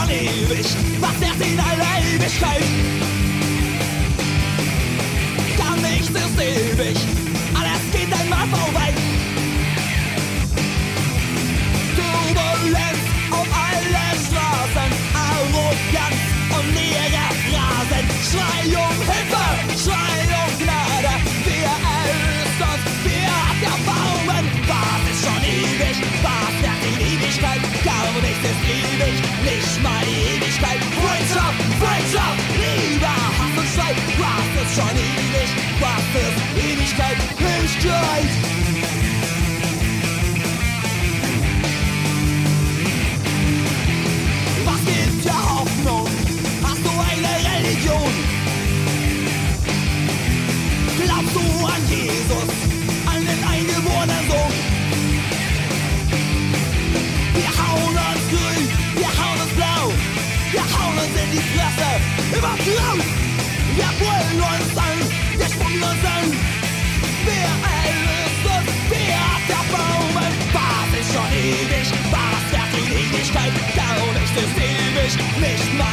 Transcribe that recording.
schon ewig, was währt in aller Ewigkeit? Gar nichts ist ewig, alles geht einmal vorbei. Turbulenz auf allen Straßen, Arroganz und leerer Rasen. Schrei um Hilfe, schrei um Gnade, wer erlöst uns, wer hat Erbarmen? Was ist schon ewig, was währt in Ewigkeit? Gar nichts ist ewig, nicht mal die Ewigkeit. Freundschaft, Liebe, Hass und Streit. Was ist schon ewig, was ist Ewigkeit? Ewigkeit. Was gibt dir Hoffnung? Hast du eine Religion? Glaubst du an Jesus, an den eingeborenen Sohn? Wir hauen uns grün, wir hauen uns blau, wir hauen uns in die Fresse, immer drauf. Wir brüllen uns an, wir spucken uns an. Wer erlöst uns, wer hat Erbarmen? Was ist schon ewig, was währt in Ewigkeit? Gar nichts ist ewig, nicht mal